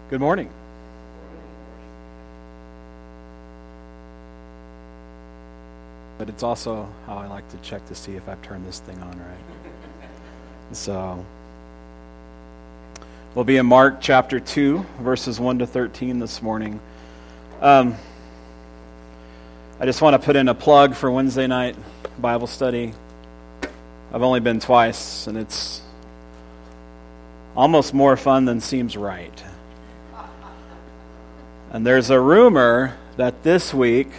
Good morning. But it's also how I like to check to see if I've turned this thing on right. So, we'll be in Mark chapter 2, verses 1 to 13 this morning. I just want to put in a plug for Wednesday night Bible study. I've only been twice, and it's almost more fun than seems right. And there's a rumor that this week,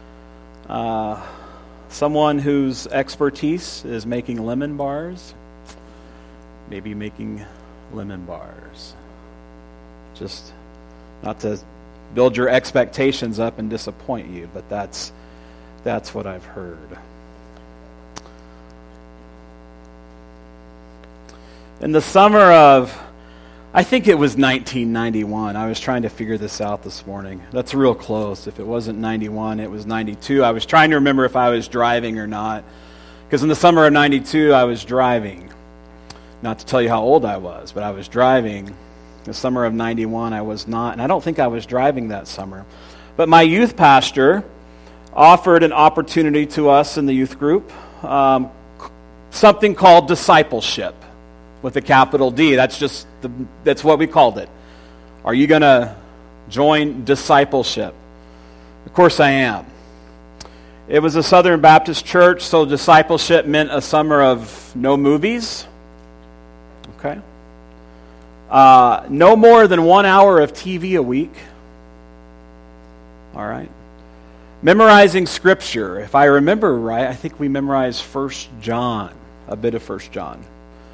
someone whose expertise is making lemon bars, maybe making lemon bars. Just not to build your expectations up and disappoint you, but that's what I've heard. In the summer of, I think it was 1991. I was trying to figure this out this morning. That's real close. If it wasn't 91, it was 92. I was trying to remember if I was driving or not. Because in the summer of 92, I was driving. Not to tell you how old I was, but I was driving. The summer of 91, I was not. And I don't think I was driving that summer. But my youth pastor offered an opportunity to us in the youth group, something called discipleship. With a capital D. That's what we called it. Are you going to join discipleship? Of course I am. It was a Southern Baptist church, so discipleship meant a summer of no movies. Okay. No more than 1 hour of TV a week. All right. Memorizing Scripture. If I remember right, I think we memorized 1 John, a bit of 1 John.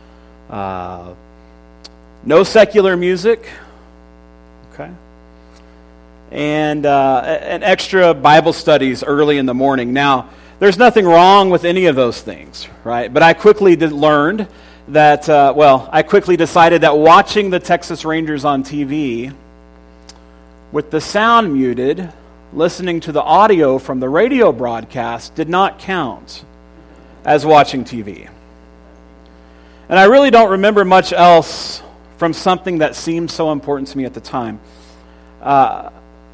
No secular music, okay, and extra Bible studies early in the morning. Now, there's nothing wrong with any of those things, right? But I quickly learned that, I quickly decided that watching the Texas Rangers on TV with the sound muted, listening to the audio from the radio broadcast did not count as watching TV. And I really don't remember much else from something that seemed so important to me at the time. I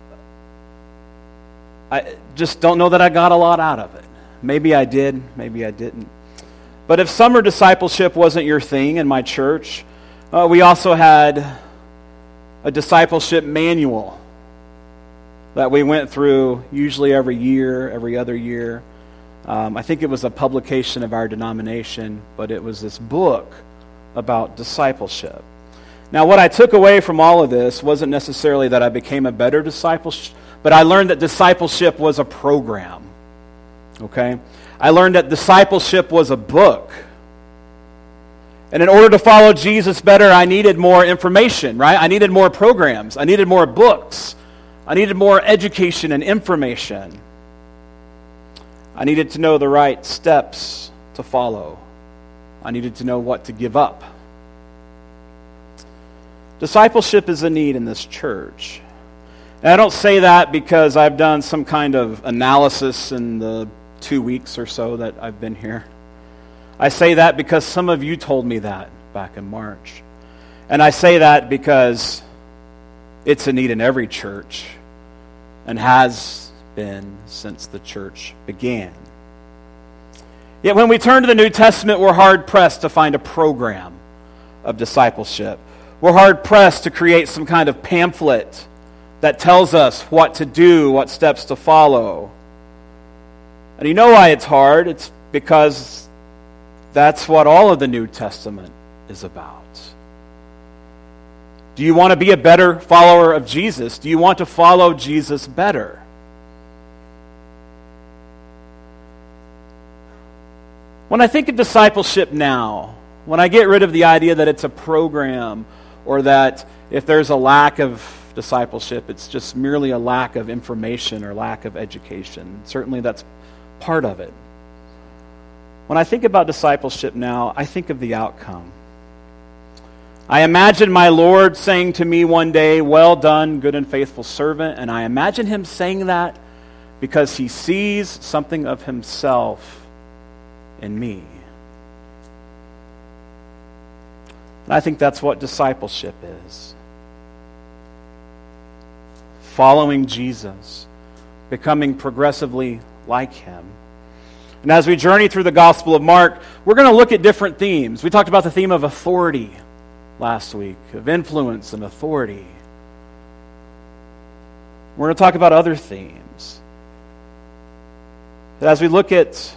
just don't know that I got a lot out of it. Maybe I did, maybe I didn't. But if summer discipleship wasn't your thing in my church, we also had a discipleship manual that we went through usually every year, every other year. I think it was a publication of our denomination, but it was this book about discipleship. Now, what I took away from all of this wasn't necessarily that I became a better disciple, but I learned that discipleship was a program. Okay? I learned that discipleship was a book. And in order to follow Jesus better, I needed more information, right? I needed more programs. I needed more books. I needed more education and information. I needed to know the right steps to follow. I needed to know what to give up. Discipleship is a need in this church. And I don't say that because I've done some kind of analysis in the 2 weeks or so that I've been here. I say that because some of you told me that back in March. And I say that because it's a need in every church and has been since the church began. Yet when we turn to the New Testament, we're hard-pressed to find a program of discipleship. We're hard-pressed to create some kind of pamphlet that tells us what to do, what steps to follow. And you know why it's hard? It's because that's what all of the New Testament is about. Do you want to be a better follower of Jesus? Do you want to follow Jesus better? When I think of discipleship now, when I get rid of the idea that it's a program or that if there's a lack of discipleship, it's just merely a lack of information or lack of education. Certainly that's part of it. When I think about discipleship now, I think of the outcome. I imagine my Lord saying to me one day, "Well done, good and faithful servant," and I imagine him saying that because he sees something of himself in me. And I think that's what discipleship is. following Jesus, becoming progressively like him. And as we journey through the Gospel of Mark, we're going to look at different themes. We talked about the theme of authority last week, of influence and authority. We're going to talk about other themes. But as we look at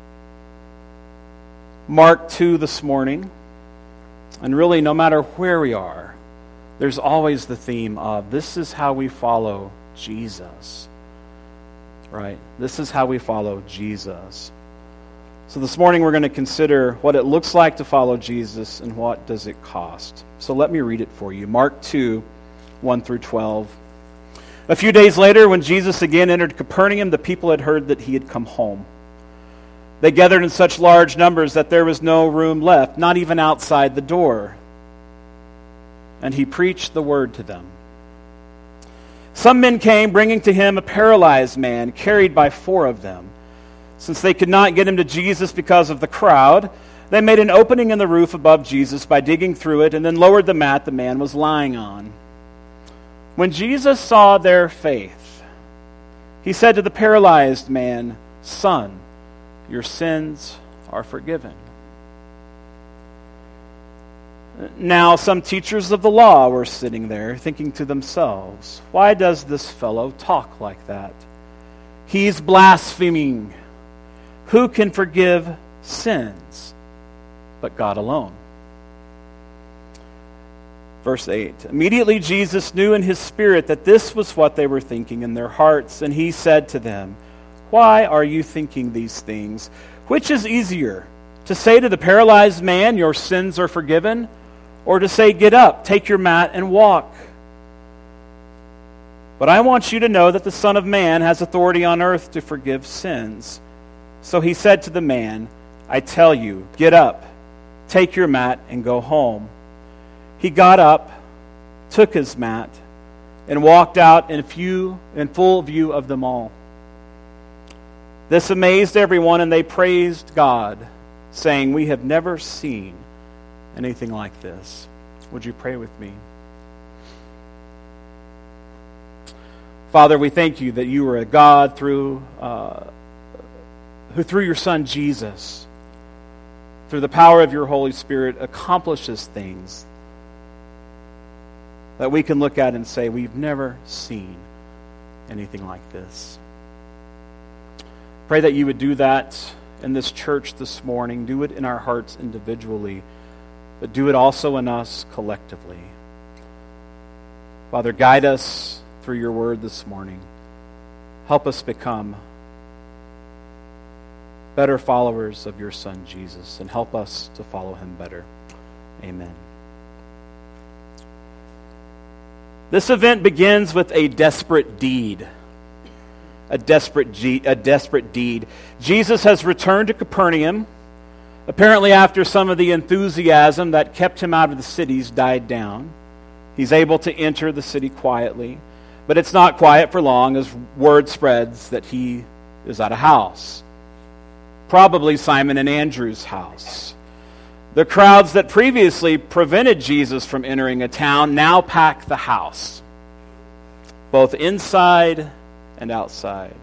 Mark 2 this morning, and really no matter where we are, there's always the theme of this is how we follow Jesus. Right? This is how we follow Jesus. So this morning we're going to consider what it looks like to follow Jesus and what does it cost. So let me read it for you. Mark 2, 1 through 12. A few days later, when Jesus again entered Capernaum, the people had heard that he had come home. They gathered in such large numbers that there was no room left, not even outside the door. And he preached the word to them. Some men came, bringing to him a paralyzed man, carried by 4 of them. Since they could not get him to Jesus because of the crowd, they made an opening in the roof above Jesus by digging through it and then lowered the mat the man was lying on. When Jesus saw their faith, he said to the paralyzed man, "Son, your sins are forgiven." Now some teachers of the law were sitting there, thinking to themselves, "Why does this fellow talk like that? He's blaspheming. Who can forgive sins but God alone?" Verse 8. Immediately Jesus knew in his spirit that this was what they were thinking in their hearts, and he said to them, "Why are you thinking these things? Which is easier, to say to the paralyzed man, 'Your sins are forgiven,' or to say, 'Get up, take your mat, and walk'? But I want you to know that the Son of Man has authority on earth to forgive sins." So he said to the man, "I tell you, get up, take your mat, and go home." He got up, took his mat, and walked out in full view of them all. This amazed everyone, and they praised God, saying, "We have never seen anything like this." Would you pray with me? Father, we thank you that you are a God who through your Son Jesus, through the power of your Holy Spirit, accomplishes things that we can look at and say, we've never seen anything like this. Pray that you would do that in this church this morning. Do it in our hearts individually, but do it also in us collectively. Father, guide us through your word this morning. Help us become better followers of your Son, Jesus, and help us to follow him better. Amen. This event begins with a desperate deed. A desperate deed. Jesus has returned to Capernaum, apparently after some of the enthusiasm that kept him out of the cities died down. He's able to enter the city quietly, but it's not quiet for long as word spreads that he is at a house. Probably Simon and Andrew's house. The crowds that previously prevented Jesus from entering a town now pack the house, both inside and outside.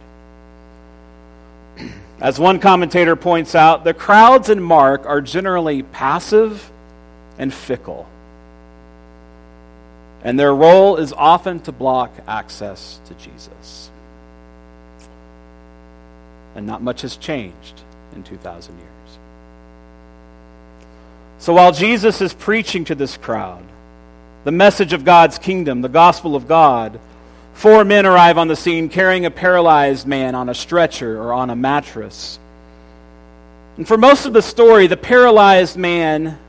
As one commentator points out, the crowds in Mark are generally passive and fickle, and their role is often to block access to Jesus. And not much has changed in 2,000 years. So while Jesus is preaching to this crowd the message of God's kingdom, the gospel of God, 4 men arrive on the scene carrying a paralyzed man on a stretcher or on a mattress. And for most of the story, the paralyzed man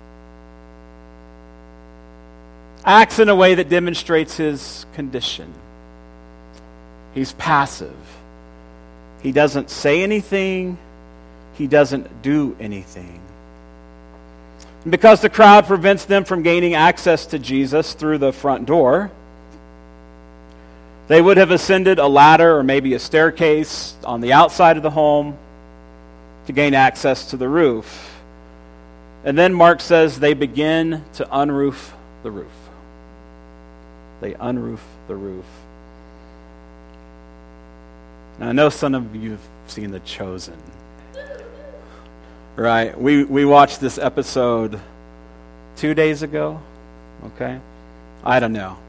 acts in a way that demonstrates his condition. He's passive. He doesn't say anything. He doesn't do anything. And because the crowd prevents them from gaining access to Jesus through the front door, they would have ascended a ladder or maybe a staircase on the outside of the home to gain access to the roof. And then Mark says they begin to unroof the roof. They unroof the roof. Now, I know some of you have seen The Chosen. Right? We watched this episode 2 days ago. Okay? I don't know.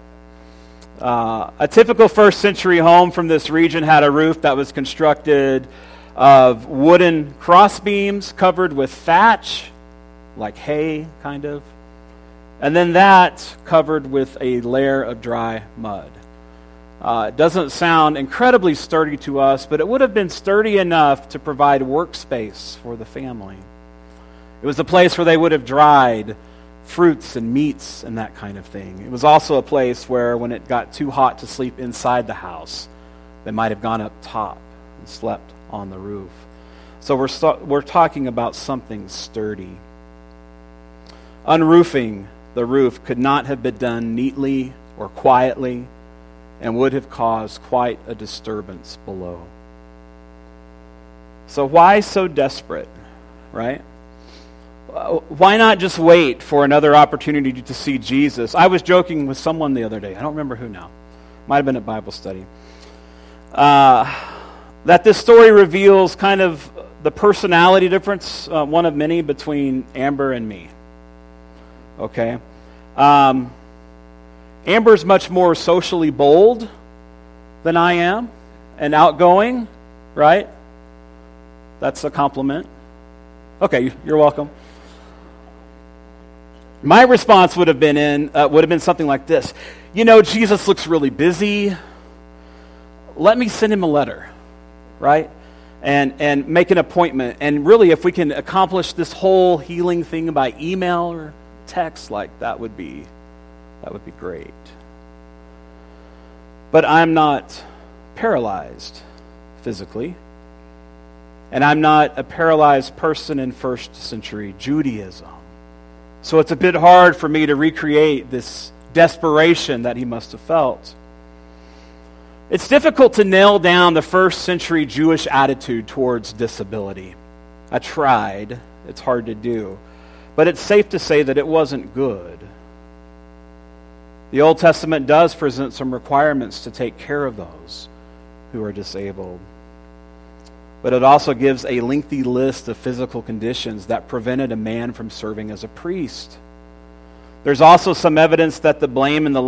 A typical first century home from this region had a roof that was constructed of wooden crossbeams covered with thatch, like hay, kind of. And then that covered with a layer of dry mud. It doesn't sound incredibly sturdy to us, but it would have been sturdy enough to provide workspace for the family. It was a place where they would have dried fruits and meats and that kind of thing. It was also a place where, when it got too hot to sleep inside the house, they might have gone up top and slept on the roof. So we're talking about something sturdy. Unroofing the roof could not have been done neatly or quietly, and would have caused quite a disturbance below. So why so desperate, right? Why not just wait for another opportunity to see Jesus? I was joking with someone the other day. I don't remember who now. Might have been at Bible study. That this story reveals kind of the personality difference, one of many, between Amber and me. Okay? Amber's much more socially bold than I am and outgoing, right? That's a compliment. Okay, you're welcome. My response would have been something like this. You know, Jesus looks really busy. Let me send him a letter, right? And make an appointment. And really, if we can accomplish this whole healing thing by email or text, like that would be great. But I'm not paralyzed physically. And I'm not a paralyzed person in first century Judaism. So it's a bit hard for me to recreate this desperation that he must have felt. It's difficult to nail down the first century Jewish attitude towards disability. I tried. It's hard to do. But it's safe to say that it wasn't good. The Old Testament does present some requirements to take care of those who are disabled. But it also gives a lengthy list of physical conditions that prevented a man from serving as a priest. There's also some evidence that the blind and the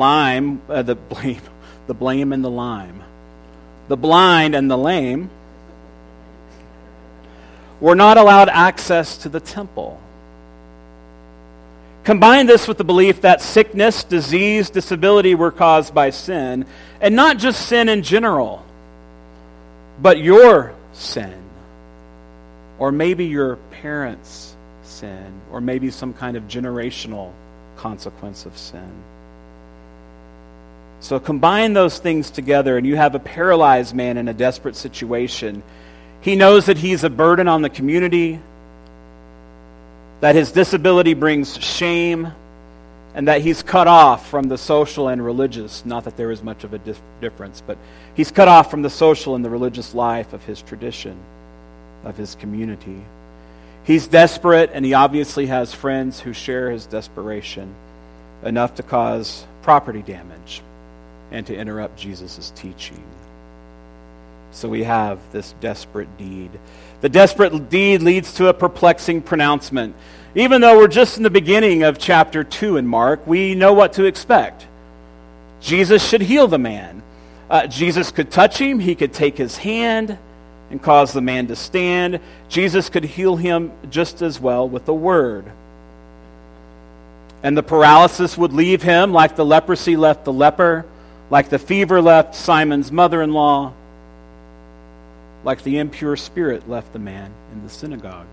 lame were not allowed access to the temple. Combine this with the belief that sickness, disease, disability were caused by sin, and not just sin in general, but your sin, or maybe your parents' sin, or maybe some kind of generational consequence of sin. So combine those things together, and you have a paralyzed man in a desperate situation. He knows that he's a burden on the community, that his disability brings shame, and that he's cut off from the social and religious, not that there is much of a difference, but he's cut off from the social and the religious life of his tradition, of his community. He's desperate, and he obviously has friends who share his desperation, enough to cause property damage and to interrupt Jesus' teaching. So we have this desperate deed. The desperate deed leads to a perplexing pronouncement. Even though we're just in the beginning of chapter 2 in Mark, we know what to expect. Jesus should heal the man. Jesus could touch him. He could take his hand and cause the man to stand. Jesus could heal him just as well with a word. And the paralysis would leave him like the leprosy left the leper, like the fever left Simon's mother-in-law, like the impure spirit left the man in the synagogue.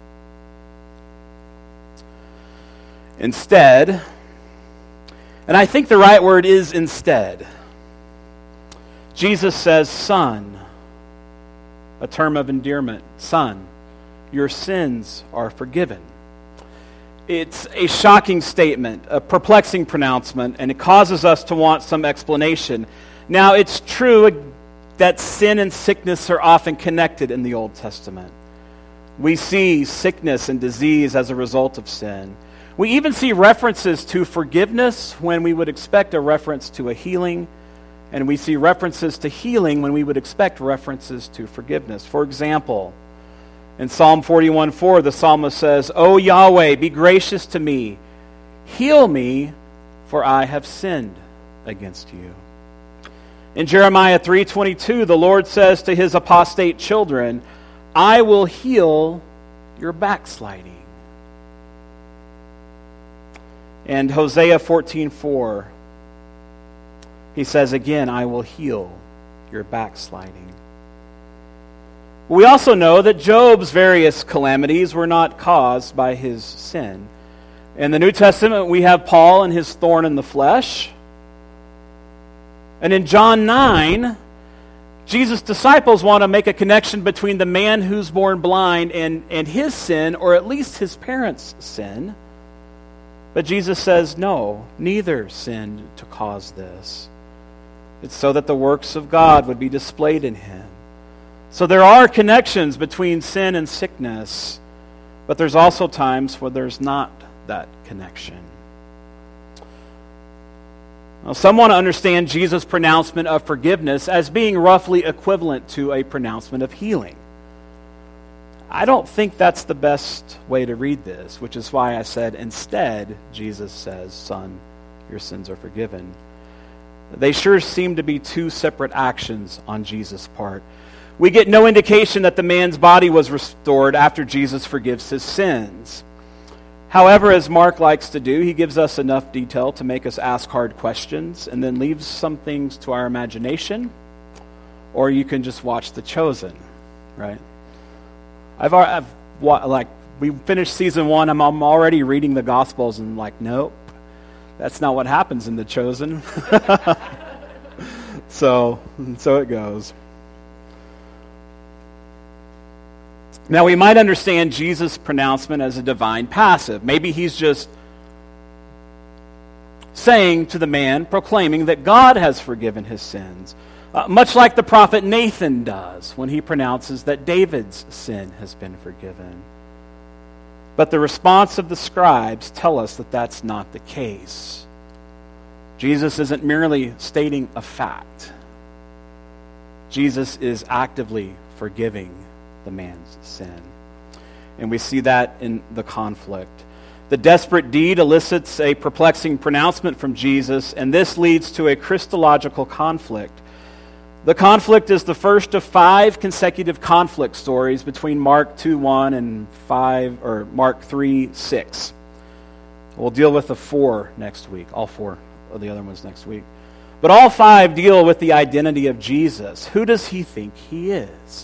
Instead, and I think the right word is instead, Jesus says, "Son," a term of endearment, "Son, your sins are forgiven." It's a shocking statement, a perplexing pronouncement, and it causes us to want some explanation. Now, it's true that sin and sickness are often connected in the Old Testament. We see sickness and disease as a result of sin. We even see references to forgiveness when we would expect a reference to a healing, And we see references to healing when we would expect references to forgiveness. For example, in Psalm 41:4, the psalmist says, "O Yahweh, be gracious to me. Heal me, for I have sinned against you." In Jeremiah 3:22, the Lord says to his apostate children, "I will heal your backsliding." And Hosea 14:4, he says again, "I will heal your backsliding." We also know that Job's various calamities were not caused by his sin. In the New Testament, we have Paul and his thorn in the flesh. And in John 9, Jesus' disciples want to make a connection between the man who's born blind and his sin, or at least his parents' sin. But Jesus says, no, neither sinned to cause this. It's so that the works of God would be displayed in him. So there are connections between sin and sickness, but there's also times where there's not that connection. Now, some want to understand Jesus' pronouncement of forgiveness as being roughly equivalent to a pronouncement of healing. I don't think that's the best way to read this, which is why I said instead, Jesus says, "Son, your sins are forgiven." They sure seem to be two separate actions on Jesus' part. We get no indication that the man's body was restored after Jesus forgives his sins. However, as Mark likes to do, he gives us enough detail to make us ask hard questions and then leaves some things to our imagination, or you can just watch The Chosen, right? We finished season 1, I'm already reading the Gospels and nope, that's not what happens in The Chosen. So it goes. Now, we might understand Jesus' pronouncement as a divine passive. Maybe he's just saying to the man, proclaiming that God has forgiven his sins, much like the prophet Nathan does when he pronounces that David's sin has been forgiven. But the response of the scribes tell us that that's not the case. Jesus isn't merely stating a fact. Jesus is actively forgiving the man's sin. And we see that in the conflict. The desperate deed elicits a perplexing pronouncement from Jesus, and this leads to a Christological conflict. The conflict is the first of 5 consecutive conflict stories between Mark 2:1 and Mark 3:6. We'll deal with the 4 next week, all 4 of the other ones next week. But all 5 deal with the identity of Jesus. Who does he think he is?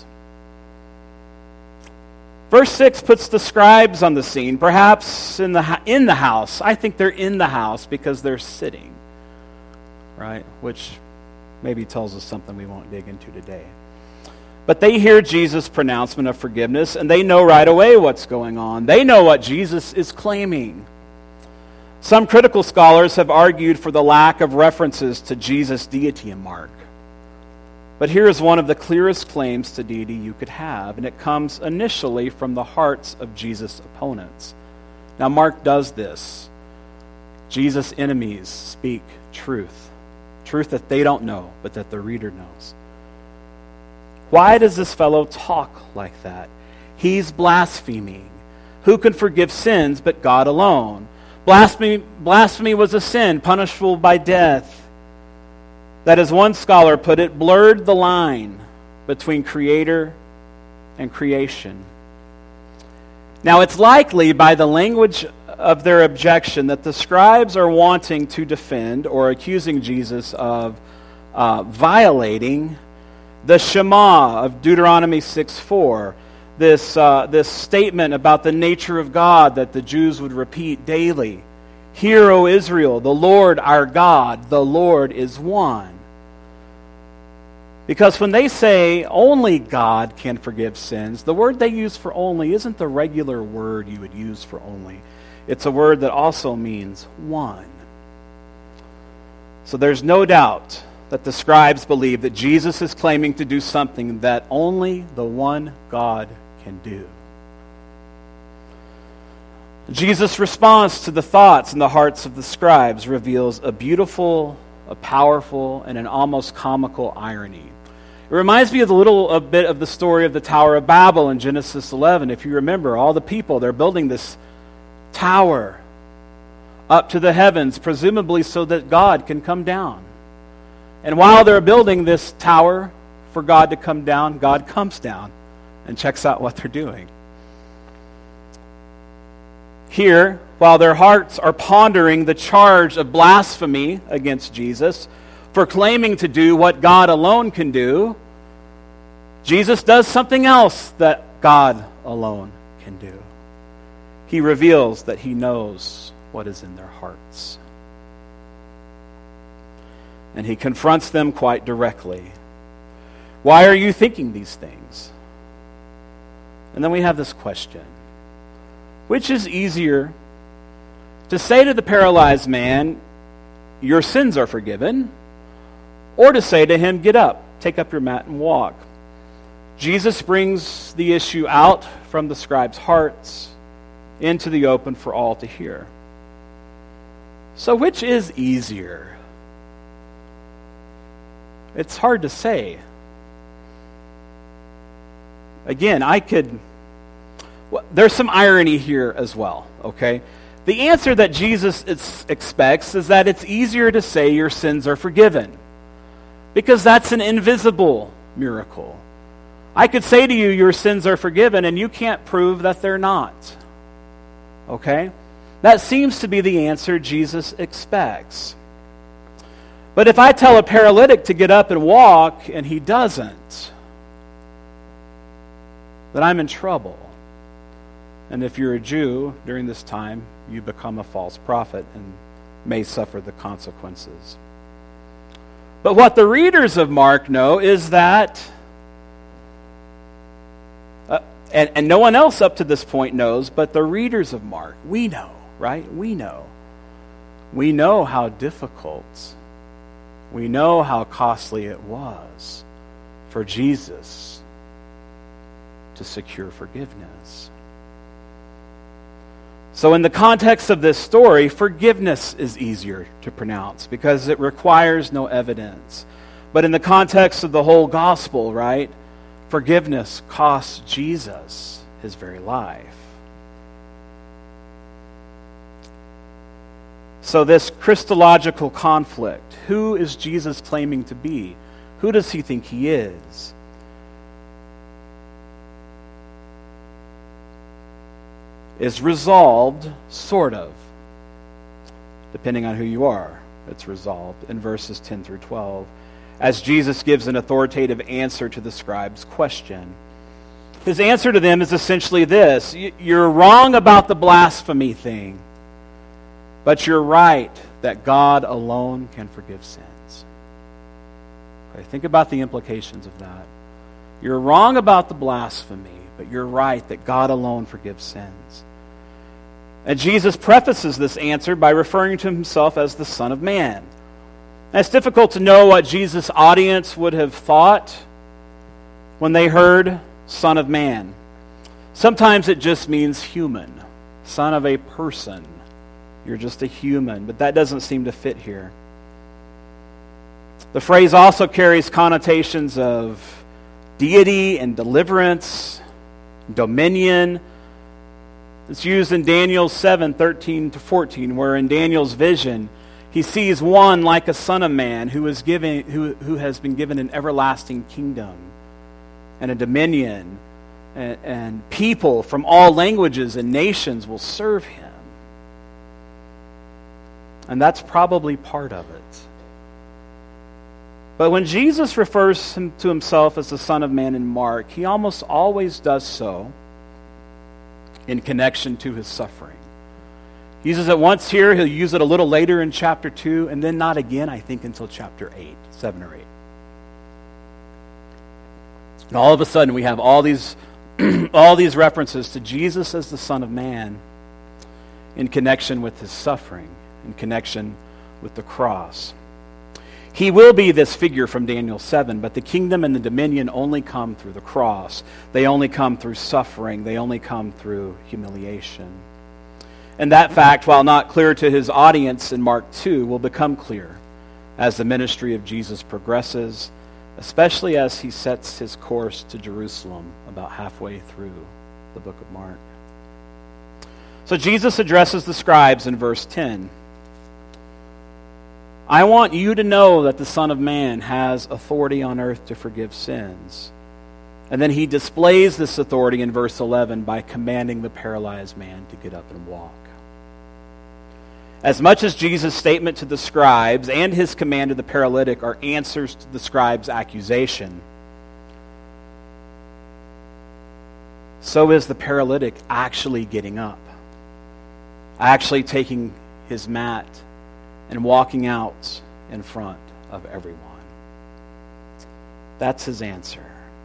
Verse 6 puts the scribes on the scene, perhaps in the house. I think they're in the house because they're sitting, right? Which maybe tells us something we won't dig into today. But they hear Jesus' pronouncement of forgiveness, and they know right away what's going on. They know what Jesus is claiming. Some critical scholars have argued for the lack of references to Jesus' deity in Mark. But here is one of the clearest claims to deity you could have, and it comes initially from the hearts of Jesus' opponents. Now, Mark does this. Jesus' enemies speak truth. Truth that they don't know, but that the reader knows. Why does this fellow talk like that? He's blaspheming. Who can forgive sins but God alone? Blasphemy was a sin punishable by death. That, as one scholar put it, blurred the line between creator and creation. Now, it's likely by the language of their objection that the scribes are wanting to defend or accusing Jesus of violating the Shema of Deuteronomy 6:4. This statement about the nature of God that the Jews would repeat daily. Hear, O Israel, the Lord our God, the Lord is one. Because when they say only God can forgive sins, the word they use for only isn't the regular word you would use for only. It's a word that also means one. So there's no doubt that the scribes believe that Jesus is claiming to do something that only the one God can do. Jesus' response to the thoughts and the hearts of the scribes reveals a beautiful a powerful, and an almost comical irony. It reminds me of a bit of the story of the Tower of Babel in Genesis 11. If you remember, all the people, they're building this tower up to the heavens, presumably so that God can come down. And while they're building this tower for God to come down, God comes down and checks out what they're doing. Here, while their hearts are pondering the charge of blasphemy against Jesus for claiming to do what God alone can do, Jesus does something else that God alone can do. He reveals that he knows what is in their hearts. And he confronts them quite directly. Why are you thinking these things? And then we have this question. Which is easier, to say to the paralyzed man, your sins are forgiven, or to say to him, get up, take up your mat and walk? Jesus brings the issue out from the scribes' hearts into the open for all to hear. So which is easier? It's hard to say. Again, there's some irony here as well, okay? The answer that Jesus expects is that it's easier to say your sins are forgiven, because that's an invisible miracle. I could say to you, your sins are forgiven, and you can't prove that they're not, okay? That seems to be the answer Jesus expects. But if I tell a paralytic to get up and walk, and he doesn't, then I'm in trouble. And if you're a Jew during this time, you become a false prophet and may suffer the consequences. But what the readers of Mark know is that, and no one else up to this point knows, but the readers of Mark, we know, right? We know. We know how difficult, we know how costly it was for Jesus to secure forgiveness. So in the context of this story, forgiveness is easier to pronounce because it requires no evidence. But in the context of the whole gospel, right, forgiveness costs Jesus his very life. So this Christological conflict, who is Jesus claiming to be? Who does he think he is? Is resolved, sort of, depending on who you are. It's resolved in verses 10 through 12, as Jesus gives an authoritative answer to the scribes' question. His answer to them is essentially this: you're wrong about the blasphemy thing, but you're right that God alone can forgive sins. Okay, think about the implications of that. You're wrong about the blasphemy, but you're right that God alone forgives sins. And Jesus prefaces this answer by referring to himself as the Son of Man. And it's difficult to know what Jesus' audience would have thought when they heard Son of Man. Sometimes it just means human, son of a person. You're just a human, but that doesn't seem to fit here. The phrase also carries connotations of deity and deliverance, dominion. It's used in Daniel 7:13-14, where in Daniel's vision, he sees one like a son of man who has been given an everlasting kingdom and a dominion, and people from all languages and nations will serve him. And that's probably part of it. But when Jesus refers to himself as the Son of Man in Mark, he almost always does so in connection to his suffering. He uses it once here, he'll use it a little later in chapter 2, and then not again, I think, until chapter 7 or 8. And all of a sudden, we have all these references to Jesus as the Son of Man in connection with his suffering, in connection with the cross. He will be this figure from Daniel 7, but the kingdom and the dominion only come through the cross. They only come through suffering. They only come through humiliation. And that fact, while not clear to his audience in Mark 2, will become clear as the ministry of Jesus progresses, especially as he sets his course to Jerusalem about halfway through the book of Mark. So Jesus addresses the scribes in verse 10. I want you to know that the Son of Man has authority on earth to forgive sins. And then he displays this authority in verse 11 by commanding the paralyzed man to get up and walk. As much as Jesus' statement to the scribes and his command to the paralytic are answers to the scribes' accusation, so is the paralytic actually getting up, actually taking his mat and walking out in front of everyone. That's his answer.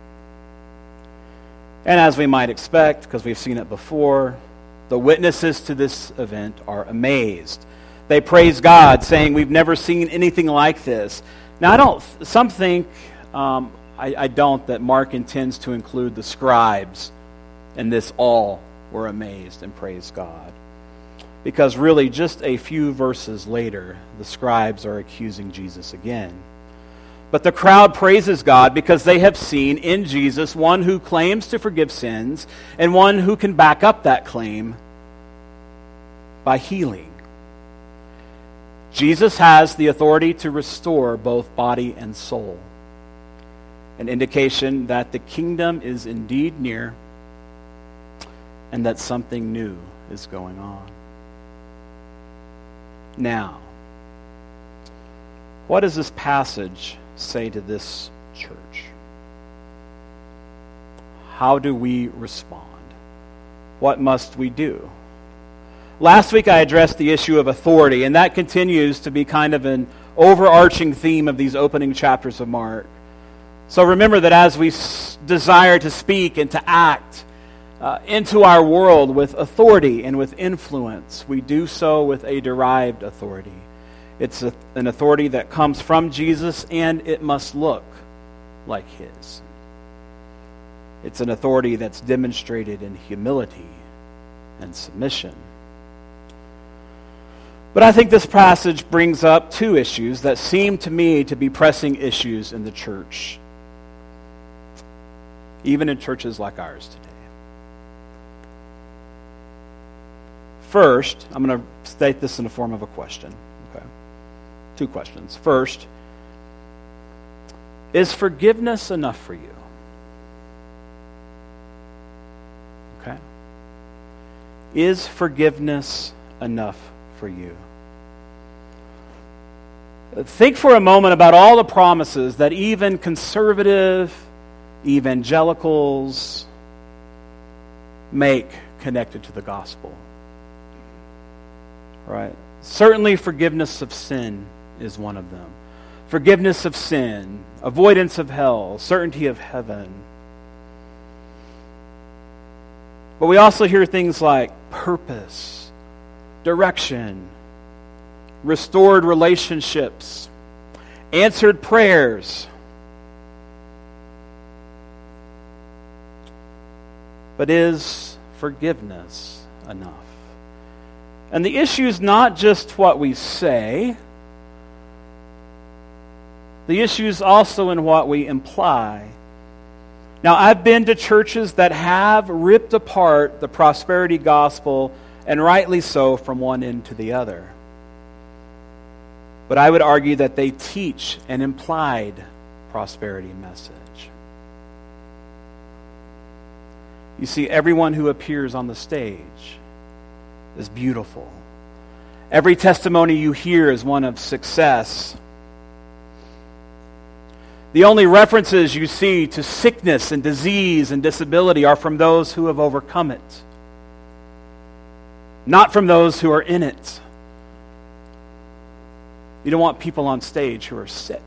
And as we might expect, because we've seen it before, the witnesses to this event are amazed. They praise God, saying, we've never seen anything like this. Now, some think, I don't, that Mark intends to include the scribes, and this all were amazed and praised God. Because really, just a few verses later, the scribes are accusing Jesus again. But the crowd praises God because they have seen in Jesus one who claims to forgive sins and one who can back up that claim by healing. Jesus has the authority to restore both body and soul, an indication that the kingdom is indeed near and that something new is going on. Now, what does this passage say to this church? How do we respond? What must we do? Last week I addressed the issue of authority, and that continues to be kind of an overarching theme of these opening chapters of Mark. So remember that as we desire to speak and to act into our world with authority and with influence, we do so with a derived authority. It's an authority that comes from Jesus, and it must look like his. It's an authority that's demonstrated in humility and submission. But I think this passage brings up two issues that seem to me to be pressing issues in the church, even in churches like ours today. First, I'm going to state this in the form of a question. Okay? Two questions. First, is forgiveness enough for you? Okay? Is forgiveness enough for you? Think for a moment about all the promises that even conservative evangelicals make connected to the gospel. Right? Certainly forgiveness of sin is one of them. Forgiveness of sin, avoidance of hell, certainty of heaven. But we also hear things like purpose, direction, restored relationships, answered prayers. But is forgiveness enough? And the issue is not just what we say. The issue is also in what we imply. Now, I've been to churches that have ripped apart the prosperity gospel, and rightly so, from one end to the other. But I would argue that they teach an implied prosperity message. You see, everyone who appears on the stage is beautiful. Every testimony you hear is one of success. The only references you see to sickness and disease and disability are from those who have overcome it, not from those who are in it. You don't want people on stage who are sick.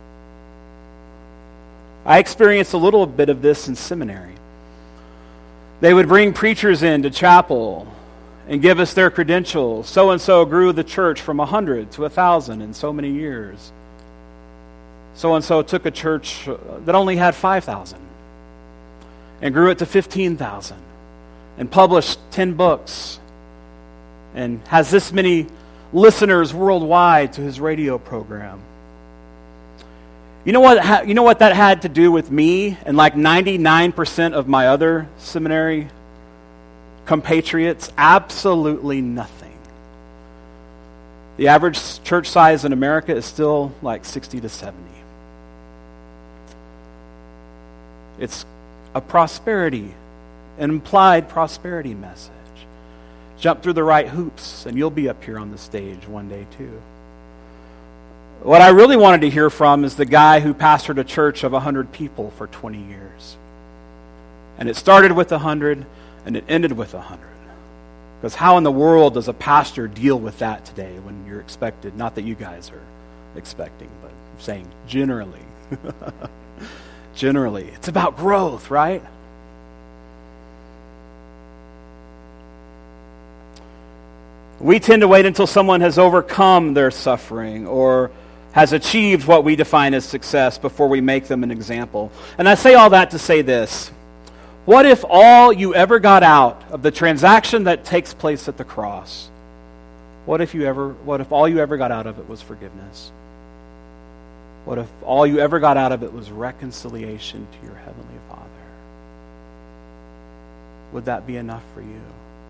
I experienced a little bit of this in seminary. They would bring preachers into chapel and give us their credentials. So-and-so grew the church from 100 to 1,000 in so many years. So-and-so took a church that only had 5,000 and grew it to 15,000 and published 10 books and has this many listeners worldwide to his radio program. You know what that had to do with me and like 99% of my other seminary compatriots? Absolutely nothing. The average church size in America is still like 60 to 70. It's a prosperity, an implied prosperity message. Jump through the right hoops and you'll be up here on the stage one day too. What I really wanted to hear from is the guy who pastored a church of 100 people for 20 years. And it started with 100 and it ended with 100. Because how in the world does a pastor deal with that today when you're expected? Not that you guys are expecting, but I'm saying generally. Generally. It's about growth, right? We tend to wait until someone has overcome their suffering or has achieved what we define as success before we make them an example. And I say all that to say this. What if all you ever got out of the transaction that takes place at the cross, what if all you ever got out of it was forgiveness? What if all you ever got out of it was reconciliation to your Heavenly Father? Would that be enough for you?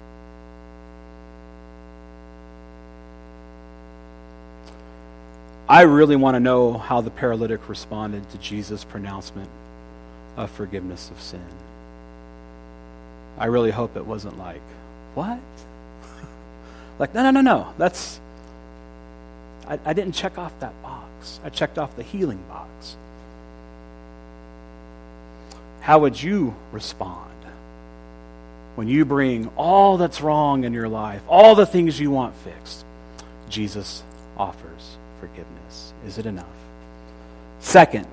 I really want to know how the paralytic responded to Jesus' pronouncement of forgiveness of sin. I really hope it wasn't like, what? Like, no. I didn't check off that box. I checked off the healing box. How would you respond when you bring all that's wrong in your life, all the things you want fixed? Jesus offers forgiveness. Is it enough? Second,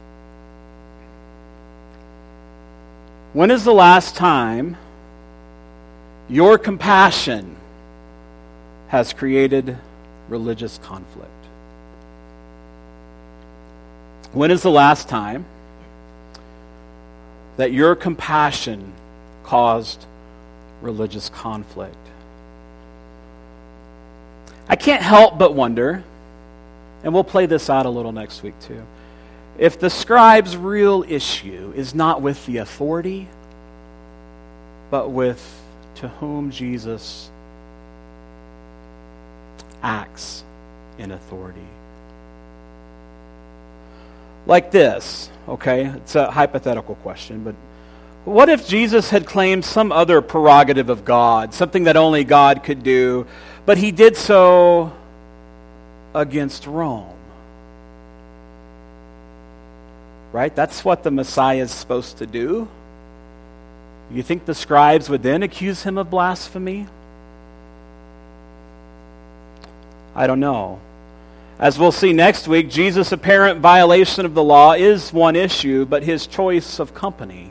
when is the last time your compassion has created religious conflict? When is the last time that your compassion caused religious conflict? I can't help but wonder, and we'll play this out a little next week too, if the scribe's real issue is not with the authority, but with to whom Jesus acts in authority. Like this, okay? It's a hypothetical question, but what if Jesus had claimed some other prerogative of God, something that only God could do, but he did so against Rome? Right? That's what the Messiah is supposed to do. You think the scribes would then accuse him of blasphemy? I don't know. As we'll see next week, Jesus' apparent violation of the law is one issue, but his choice of company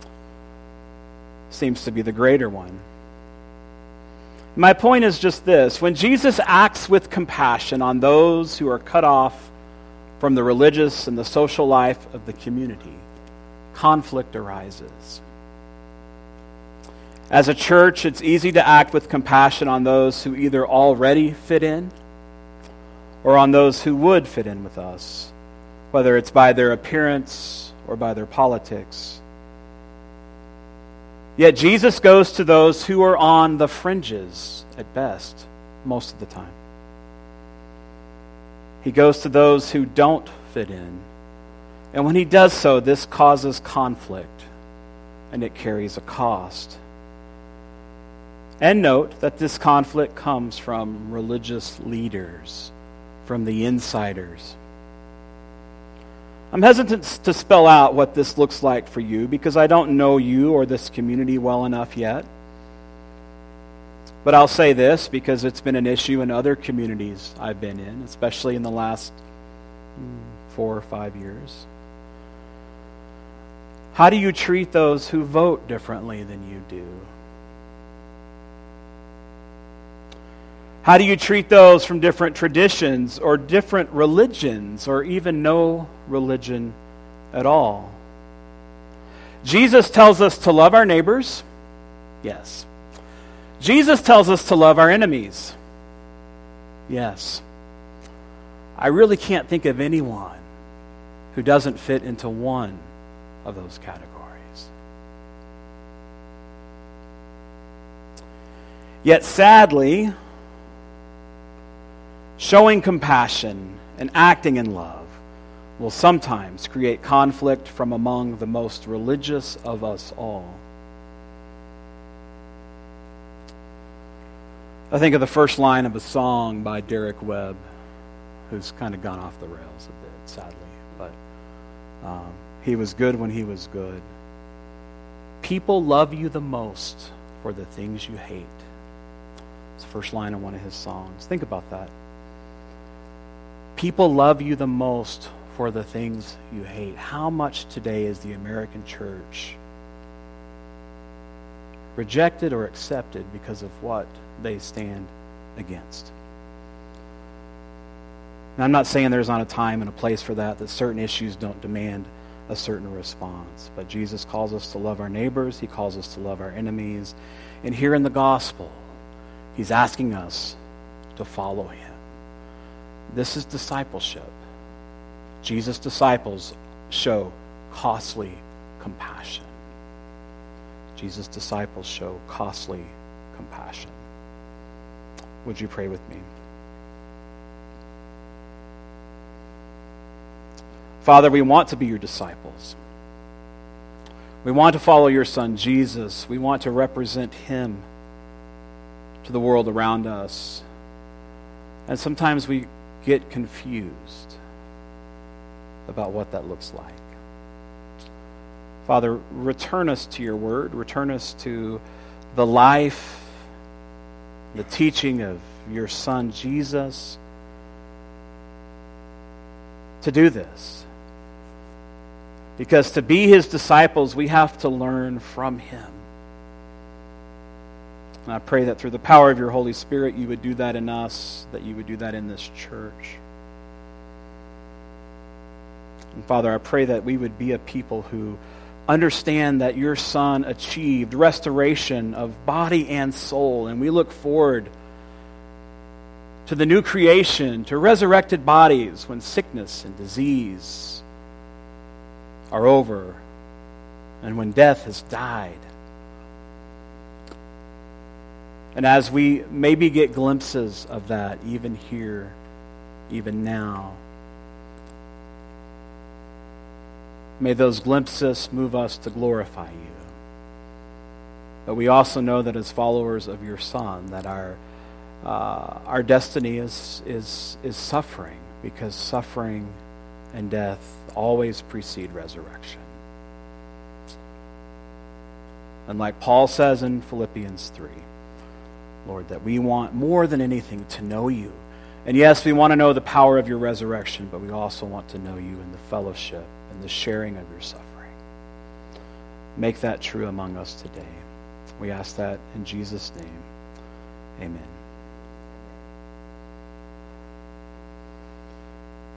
seems to be the greater one. My point is just this. When Jesus acts with compassion on those who are cut off from the religious and the social life of the community, conflict arises. As a church, it's easy to act with compassion on those who either already fit in or on those who would fit in with us, whether it's by their appearance or by their politics. Yet Jesus goes to those who are on the fringes at best, most of the time. He goes to those who don't fit in. And when he does so, this causes conflict, and it carries a cost. And note that this conflict comes from religious leaders, from the insiders. I'm hesitant to spell out what this looks like for you because I don't know you or this community well enough yet. But I'll say this because it's been an issue in other communities I've been in, especially in the last 4 or 5 years. How do you treat those who vote differently than you do? How do you treat those from different traditions or different religions or even no religion at all? Jesus tells us to love our neighbors. Yes. Jesus tells us to love our enemies. Yes. I really can't think of anyone who doesn't fit into one of those categories. Yet sadly, showing compassion and acting in love will sometimes create conflict from among the most religious of us all. I think of the first line of a song by Derek Webb, who's kind of gone off the rails a bit, sadly. But he was good when he was good. People love you the most for the things you hate. It's the first line of one of his songs. Think about that. People love you the most for the things you hate. How much today is the American church rejected or accepted because of what they stand against? Now, I'm not saying there's not a time and a place for that certain issues don't demand a certain response. But Jesus calls us to love our neighbors. He calls us to love our enemies. And here in the gospel, He's asking us to follow Him. This is discipleship. Jesus' disciples show costly compassion. Jesus' disciples show costly compassion. Would you pray with me? Father, we want to be your disciples. We want to follow your Son, Jesus. We want to represent Him to the world around us. And sometimes we get confused about what that looks like. Father, return us to your word. Return us to the life, the teaching of your Son, Jesus, to do this. Because to be His disciples, we have to learn from Him. And I pray that through the power of your Holy Spirit, you would do that in us, that you would do that in this church. And Father, I pray that we would be a people who understand that your Son achieved restoration of body and soul, and we look forward to the new creation, to resurrected bodies when sickness and disease are over and when death has died. And as we maybe get glimpses of that, even here, even now, may those glimpses move us to glorify you. But we also know that as followers of your Son, that our destiny is suffering, because suffering and death always precede resurrection. And like Paul says in Philippians 3, Lord, that we want more than anything to know you. And yes, we want to know the power of your resurrection, but we also want to know you in the fellowship and the sharing of your suffering. Make that true among us today. We ask that in Jesus' name. Amen.